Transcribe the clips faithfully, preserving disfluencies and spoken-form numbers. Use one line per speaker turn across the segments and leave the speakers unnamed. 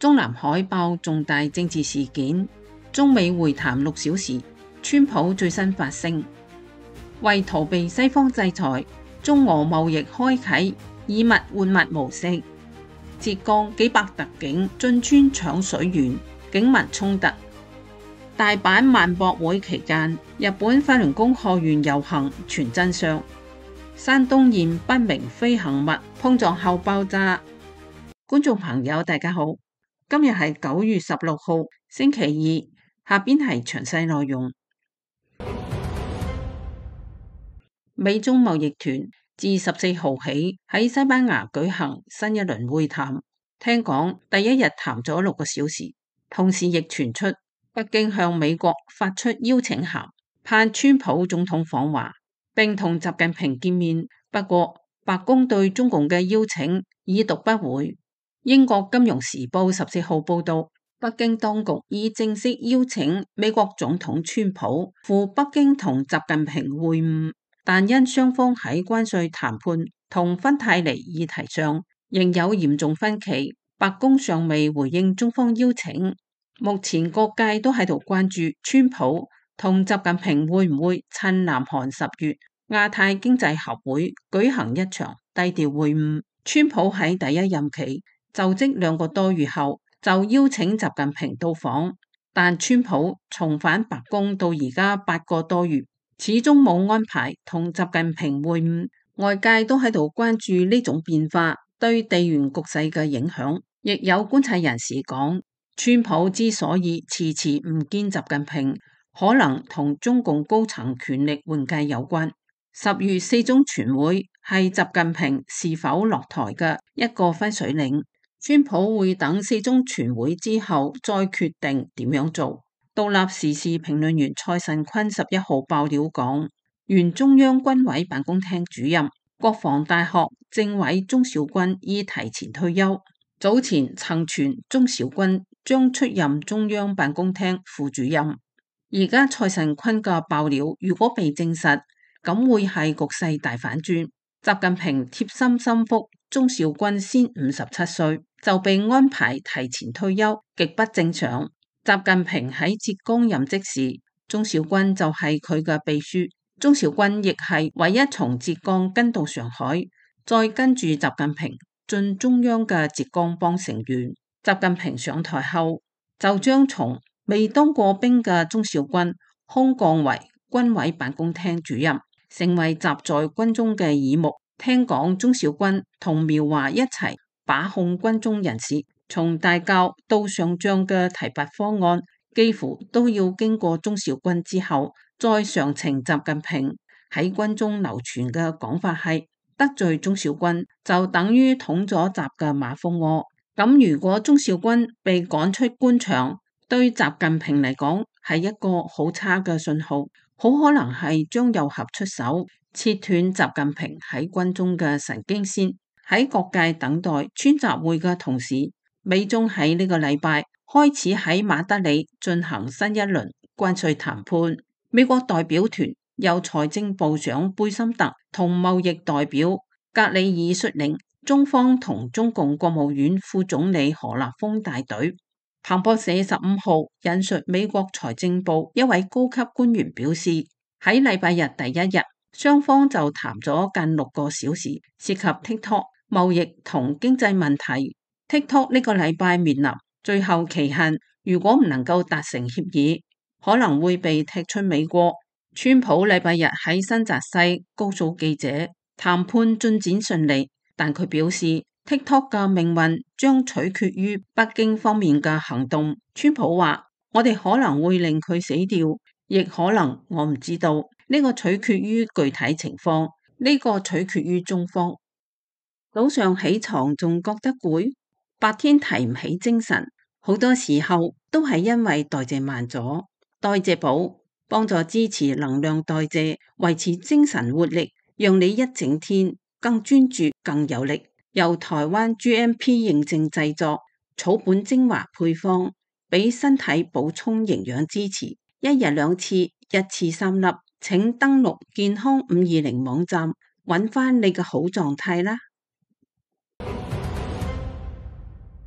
中南海爆重大政治事件，中美會談六小時，川普最新發聲，為逃避西方制裁，中俄貿易開啟以物換物模式。浙江幾百特警進村搶水源，警民衝突。大阪萬博會期間，日本法輪功學員遊行傳真相。山東現不明飛行物碰撞後爆炸。觀眾朋友大家好，今日係九月十六號星期二，下邊係詳細內容。美中貿易團自十四號起喺西班牙舉行新一輪會談，聽講第一日談咗六個小時，同時亦傳出北京向美國發出邀請函，盼川普總統訪華並同習近平見面。不過白宮對中共嘅邀請已讀不回。英國金融時報十四號報道，北京當局已正式邀請美國總統川普赴北京同習近平會晤，但因雙方喺關稅談判同芬太尼議題上仍有嚴重分歧，白宮尚未回應中方邀請。目前各界都喺度關注川普同習近平會唔會趁南韓十月亞太經濟合會舉行一場低調會晤。川普喺第一任期就職兩個多月後就邀請習近平到訪，但川普重返白宮到而家八個多月，始終冇安排同習近平會晤。外界都喺度關注呢種變化對地緣局勢嘅影響。亦有觀察人士講，川普之所以遲遲唔見習近平，可能同中共高層權力換屆有關。十月四中全會係習近平是否落台嘅一個分水嶺。川普會等四中全會之後再決定點樣做。獨立時事評論員蔡慎坤十一號爆料講，原中央軍委辦公廳主任、國防大學政委鍾小軍已提前退休。早前曾傳鍾小軍將出任中央辦公廳副主任。而家蔡慎坤嘅爆料如果被證實，咁會係局勢大反轉。習近平貼心心腹鍾小軍先五十七歲就被安排提前退休，極不正常。習近平喺浙江任職時，鍾小軍就係佢嘅秘書。鍾小軍亦係唯一從浙江跟到上海，再跟住習近平進中央嘅浙江幫成員。習近平上台後，就將從未當過兵嘅鍾小軍空降為軍委辦公廳主任，成為習在軍中嘅耳目。聽講鍾小軍同苗華一齊把控軍中人士，從大校到上將嘅提拔方案，幾乎都要經過鍾小軍之後再上呈習近平。喺軍中流傳嘅講法係，得罪鍾小軍就等於捅咗習嘅馬蜂窩。咁如果鍾小軍被趕出官場，對習近平嚟講係一個好差嘅信號，好可能係張又俠出手切斷習近平喺軍中嘅神經線。喺各界等待川習會嘅同時，美中喺呢個禮拜開始喺馬德里進行新一輪關稅談判。美國代表團由財政部長貝森特同貿易代表格里爾率領，中方同中共國務院副總理何立峰帶隊。彭博社十五號引述美國財政部一位高級官員表示，喺禮拜日第一日，雙方就談咗近六個小時，涉及 TikTok 貿易同經濟問題。TikTok 呢個禮拜面臨最後期限，如果唔能夠達成協議，可能會被踢出美國。川普禮拜日喺新澤西告訴記者，談判進展順利，但佢表示 TikTok 嘅命運將取決於北京方面嘅行動。川普話：我哋可能會令佢死掉，亦可能我唔知道，呢個取決於具體情況，呢個取決於中方。早上起床仲覺得攰，白天提唔起精神，好多時候都係因為代謝慢咗。代謝寶幫助支持能量代謝，維持精神活力，讓你一整天更專注、更有力。由台灣 G M P 認證製作，草本精華配方，俾身體補充營養支持。一日兩次，一次三粒。請登錄健康五二零網站，揾翻你嘅好狀態啦。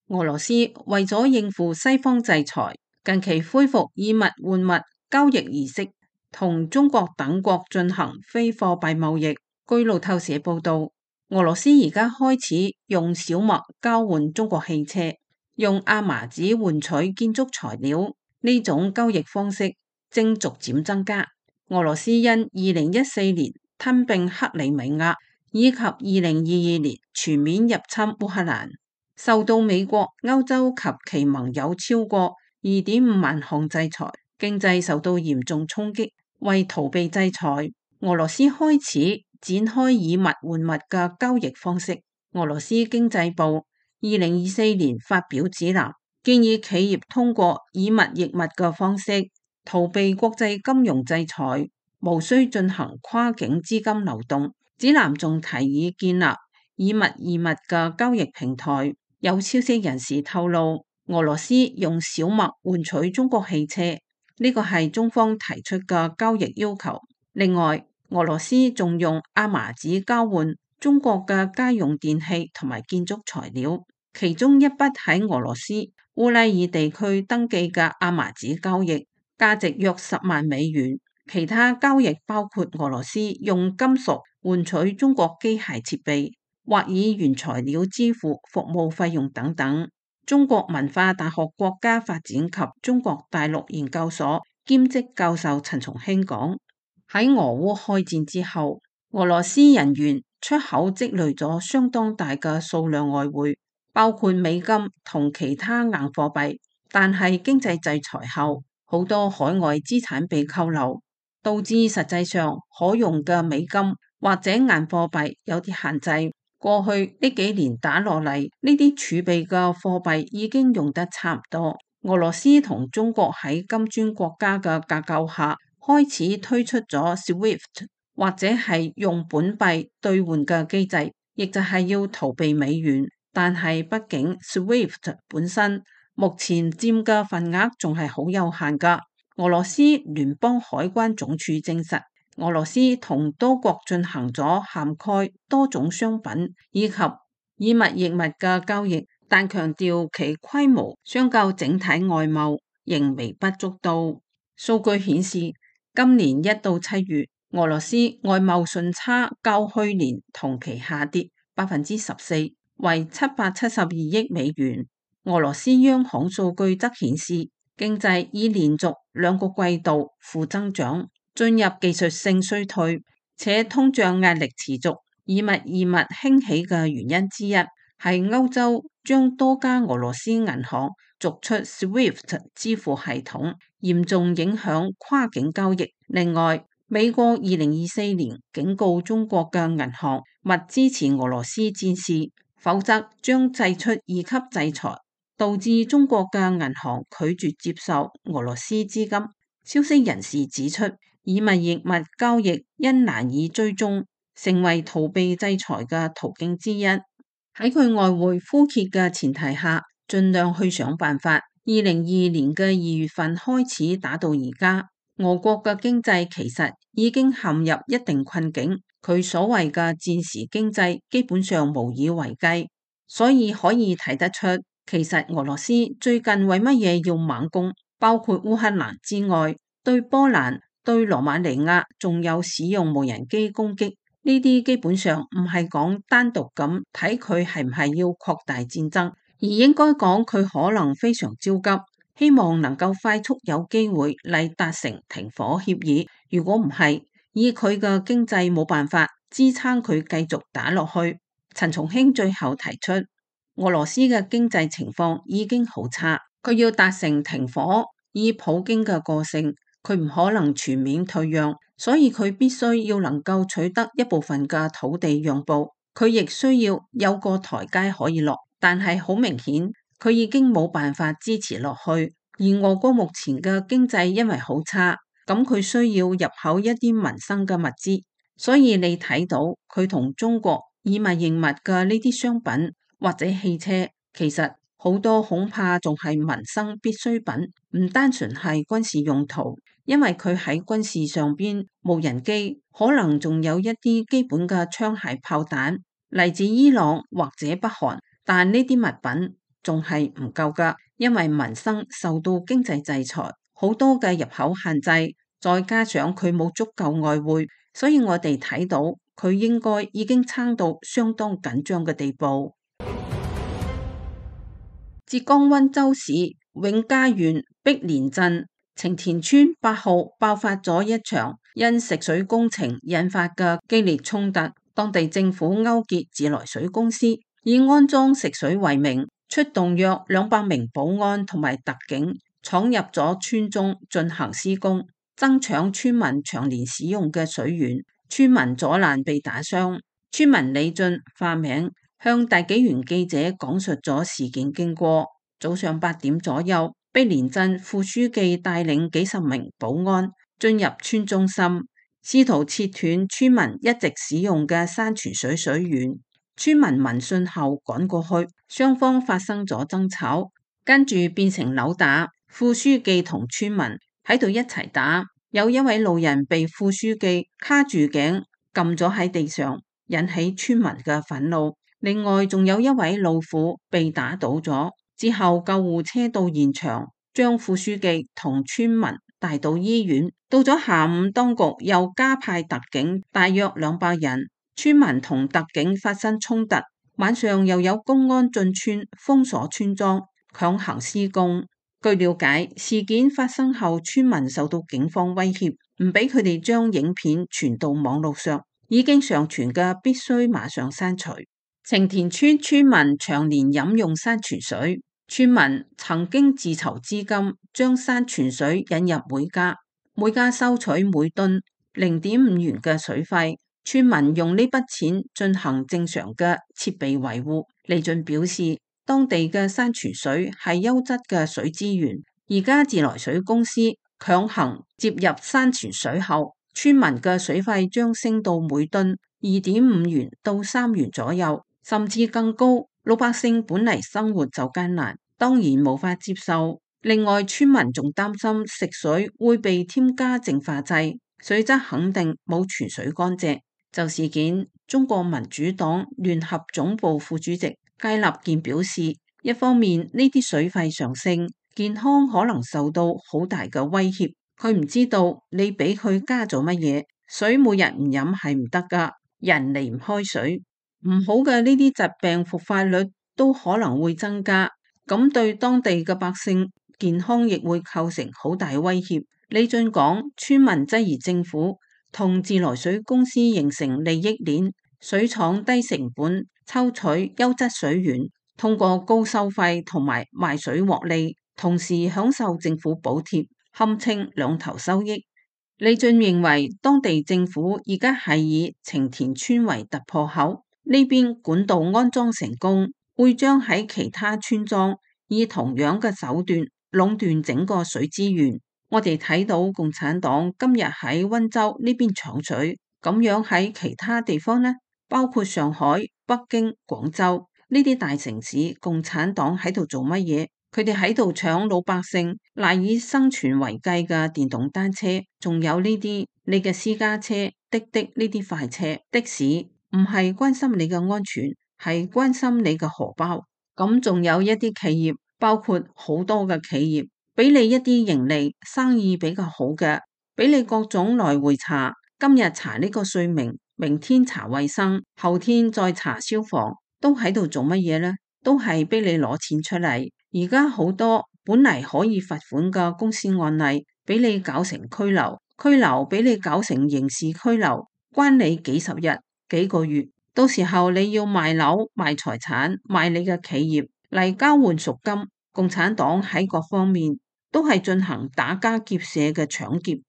俄羅斯為咗應付西方制裁，近期恢復以物換物交易儀式，同中國等國進行非貨幣貿易。據路透社報道，俄羅斯而家開始用小麥交換中國汽車，用亞麻紙換取建築材料，呢種交易方式正逐漸增加。俄羅斯因二零一四年吞併克里米亞，以及二零二二年全面入侵烏克蘭，受到美國、歐洲及其盟友超過二點五萬項制裁，經濟受到嚴重衝擊。為逃避制裁，俄羅斯開始展開以物換物嘅交易方式。俄羅斯經濟部二零二四年發表指南，建議企業通過以物易物嘅方式逃避國際金融制裁，無需進行跨境資金流動。指南仲提議建立以物易物嘅交易平台。有消息人士透露，俄羅斯用小麥換取中國汽車，呢個係中方提出嘅交易要求。另外，俄羅斯仲用亞麻紙交換中國嘅家用電器同埋建築材料，其中一筆喺俄羅斯烏拉爾地區登記嘅亞麻紙交易，價值約十萬美元。其他交易包括俄羅斯用金屬換取中國機械設備，或以原材料支付服務費用等等。中國文化大學國家發展及中國大陸研究所兼職教授陳松興講：喺俄烏開戰之後，俄羅斯人員出口積累咗相當大嘅數量外匯，包括美金同其他硬貨幣，但係經濟制裁後，好多海外資產被扣留，導致實際上可用嘅美金或者硬貨幣有啲限制。過去呢幾年打落嚟，呢啲儲備嘅貨幣已經用得差唔多。俄羅斯同中國喺金磚國家嘅架構下，開始推出咗 SWIFT 或者係用本幣兌換嘅機制，亦就係要逃避美元。但係畢竟 SWIFT 本身目前佔嘅份額仲係好有限㗎。俄羅斯聯邦海關總署證實，俄羅斯同多國進行咗涵蓋多種商品以及以物易物嘅交易，但強調其規模相較整體外貿仍微不足道。數據顯示，今年一到七月，俄羅斯外貿順差較去年同期下跌百分之十四，為七百七十二億美元。俄羅斯央行數據則顯示，經濟已連續兩個季度負增長，進入技術性衰退，且通脹壓力持續。以物易物興起嘅原因之一係歐洲將多家俄羅斯銀行逐出 SWIFT 支付系統，嚴重影響跨境交易。另外，美國二零二四年警告中國嘅銀行勿支持俄羅斯戰事，否則將祭出二級制裁，導致中國嘅銀行拒絕接受俄羅斯資金。消息人士指出，以物易物交易因難以追蹤，成為逃避制裁嘅途徑之一。喺佢外匯枯竭嘅前提下，盡量去想辦法。二零二二年嘅二月份開始打到而家，俄國嘅經濟其實已經陷入一定困境。佢所謂嘅戰時經濟基本上無以為繼，所以可以睇得出。其實俄羅斯最近為乜嘢要猛攻？包括烏克蘭之外，對波蘭、對羅馬尼亞仲有使用無人機攻擊，呢啲基本上唔係講單獨咁睇佢係唔係要擴大戰爭，而應該講佢可能非常焦急，希望能夠快速有機會嚟達成停火協議。如果唔係，以佢嘅經濟冇辦法支撐佢繼續打落去。陳松興最後提出，俄羅斯嘅經濟情況已經好差，佢要達成停火，以普京嘅個性，佢唔可能全面退讓，所以佢必須要能夠取得一部分嘅土地讓步，佢亦需要有個台階可以落。但係好明顯，佢已經冇辦法支持落去，而俄國目前嘅經濟因為好差，咁佢需要入口一啲民生嘅物資，所以你睇到佢同中國以物易物嘅呢啲商品或者汽車，其實好多恐怕仲係民生必需品，唔單純係軍事用途，因為佢喺軍事上邊，無人機可能仲有一啲基本嘅槍械炮彈嚟自伊朗或者北韓，但呢啲物品仲係唔夠㗎，因為民生受到經濟制裁，好多嘅入口限制，再加上佢冇足夠外匯，所以我哋睇到佢應該已經撐到相當緊張嘅地步。浙江溫州市永嘉縣碧蓮鎮晴田村八號爆發咗一場因食水工程引發嘅激烈衝突，當地政府勾結自來水公司，以安裝食水為名，出動約兩百名保安同埋特警闖入咗村中進行施工，爭搶村民長年使用嘅水源，村民阻攔被打傷。村民李俊化名向大紀元記者講述咗事件經過。早上八點左右，碧蓮鎮副書記帶領幾十名保安進入村中心，試圖切斷村民一直使用嘅山泉水水源。村民聞訊後趕過去，雙方發生咗爭吵，跟住變成扭打。副書記同村民喺度一齊打，有一位路人被副書記卡住頸，撳咗喺地上，引起村民嘅憤怒。另外仲有一位老婦被打倒咗。之後救護車到現場，將副書記同村民帶到醫院。到咗下午，當局又加派特警，大約兩百人。村民同特警發生衝突，晚上又有公安進村封鎖村莊，強行施工。據了解，事件發生後，村民受到警方威脅，唔俾佢哋將影片傳到網絡上，已經上傳嘅必須馬上刪除。晴田村村民長年飲用山泉水。村民曾經自籌資金，將山泉水引入每家，每家收取每噸零點五元嘅水費。村民用呢筆錢進行正常嘅設備維護。李俊表示，當地嘅山泉水係優質嘅水資源，而家自來水公司強行接入山泉水後，村民嘅水費將升到每噸二點五元到三元左右，甚至更高。老百姓本嚟生活就艱難，當然無法接受。另外，村民仲擔心食水會被添加淨化劑，水質肯定冇泉水乾淨。就事件，中國民主黨聯合總部副主席佳立健表示，一方面呢啲水費上升，健康可能受到好大嘅威脅。佢唔知道你俾佢加咗乜嘢，水每日唔飲係唔得㗎，人離唔開水。唔好嘅呢啲疾病復發率都可能會增加，咁對當地嘅百姓健康亦會構成好大威脅。李俊講，村民質疑政府同自來水公司形成利益鏈，水廠低成本抽取優質水源，通過高收費同埋賣水獲利，同時享受政府補貼，堪稱兩頭收益。李俊認為，當地政府而家係以晴田村為突破口。呢邊管道安裝成功，會將喺其他村莊以同樣嘅手段壟斷整個水資源。我哋睇到共產黨今日喺溫州呢邊搶水，咁樣喺其他地方呢，包括上海、北京、廣州呢啲大城市，共產黨喺度做乜嘢？佢哋喺度搶老百姓賴以生存為繼嘅電動單車，仲有呢啲你嘅私家車、滴滴呢啲快車、的士。唔係關心你嘅安全，係關心你嘅荷包。咁仲有一啲企業，包括好多嘅企業，俾你一啲盈利，生意比較好嘅，俾你各種來回查。今日查呢個稅明，明天查衛生，後天再查消防，都喺度做乜嘢呢？都係逼你攞錢出嚟。而家好多本嚟可以罰款嘅公司案例，俾你搞成拘留，拘留俾你搞成刑事拘留，關你幾十日。幾個月，到時候你要賣樓、賣財產、賣你嘅企業嚟交換贖金。共產黨喺各方面都係進行打家劫舍嘅搶劫。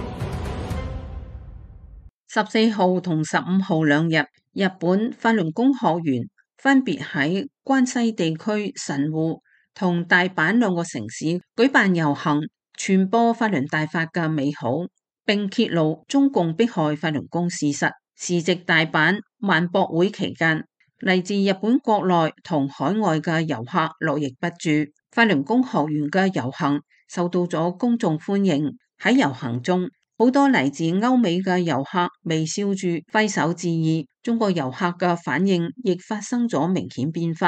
十四號同十五號兩日，日本法輪功學員分別喺關西地區神戶同大阪兩個城市舉辦遊行，傳播法輪大法嘅美好，並揭露中共迫害法輪功事實。時值大阪萬博會期間，嚟自日本國內同海外嘅遊客絡繹不絕。法輪功學員嘅遊行受到咗公眾歡迎。喺遊行中，好多嚟自歐美嘅遊客微笑住揮手致意。中國遊客嘅反應亦發生咗明顯變化，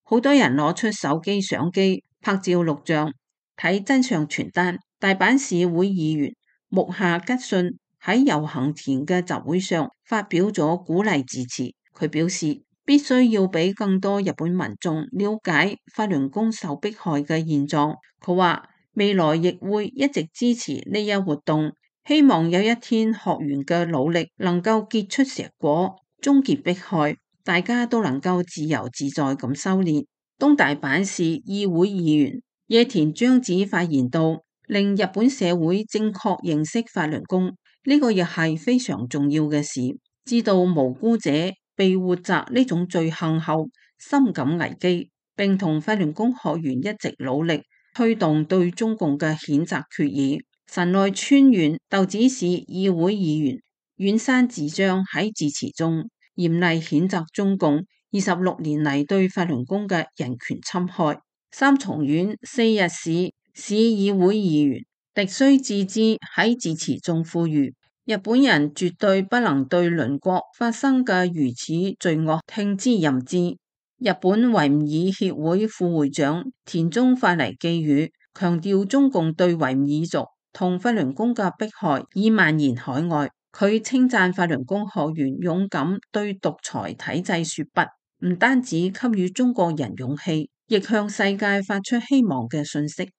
好多人攞出手機相機拍照錄像。睇真相傳單，大阪市會議員木下吉信喺遊行前嘅集會上發表咗鼓勵致辭。佢表示必須要俾更多日本民眾了解法輪功受迫害嘅現狀。佢話未來亦會一直支持呢一活動，希望有一天學員嘅努力能夠結出碩果，終結迫害，大家都能夠自由自在咁修煉。東大阪市議會議員野田章子發言道，令日本社會正確認識法輪功，呢個亦係非常重要嘅事。知道無辜者被活摘呢種罪行後，深感危機，並同法輪功學員一直努力推動對中共嘅譴責決議。神奈川縣逗子市議會議員遠山智章喺致辭中嚴厲譴責中共二十六年嚟對法輪功嘅人權侵害。三重縣四日市市議會議員敵須自知喺致辭中呼籲，日本人絕對不能對鄰國發生嘅如此罪惡聽之任之。日本維吾爾協會副會長田中發嚟寄語，強調中共對維吾爾族同法輪功嘅迫害已蔓延海外。佢稱讚法輪功學員勇敢對獨裁體制說不，唔單止給予中國人勇氣，亦向世界發出希望嘅訊息。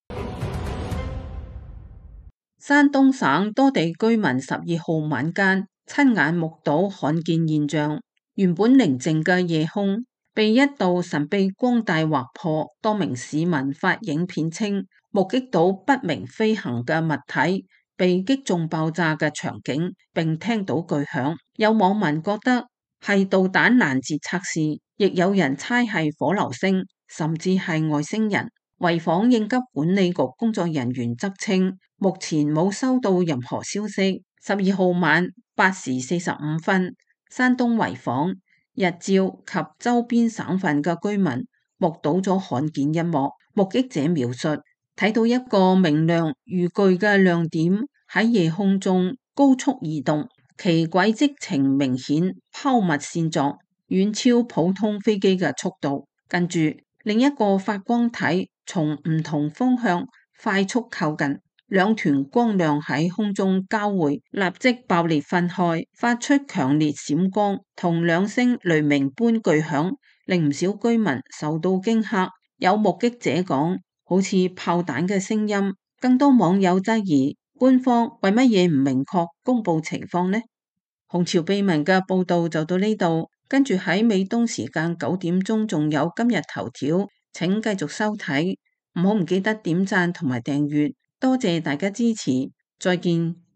山東省多地居民十二號晚間親眼目睹罕見現象，原本寧靜嘅夜空被一道神秘光帶劃破。多名市民發影片稱目擊到不明飛行嘅物體被擊中爆炸嘅場景，並聽到巨響。有網民覺得係導彈攔截測試，亦有人猜係火流星，甚至係外星人。濰坊應急管理局工作人員則稱，目前冇收到任何消息。十二號晚八時四十五分，山東濰坊、日照及周邊省份嘅居民目睹咗罕見一幕。目擊者描述，睇到一個明亮如炬嘅亮點喺夜空中高速移動，其軌跡呈明顯拋物線狀，遠超普通飛機嘅速度。跟住另一個發光體從唔同方向快速靠近，兩團光亮喺空中交匯，立即爆裂分開，發出強烈閃光同兩聲雷鳴般巨響，令唔少居民受到驚嚇。有目擊者講，好似炮彈嘅聲音。更多網友質疑官方為乜嘢唔明確公布情況呢？紅潮秘聞嘅報道就到呢度，跟住喺美東時間九點鐘仲有今日頭條，請繼續收睇，唔好唔記得點讚同埋訂閱，多謝大家支持，再見。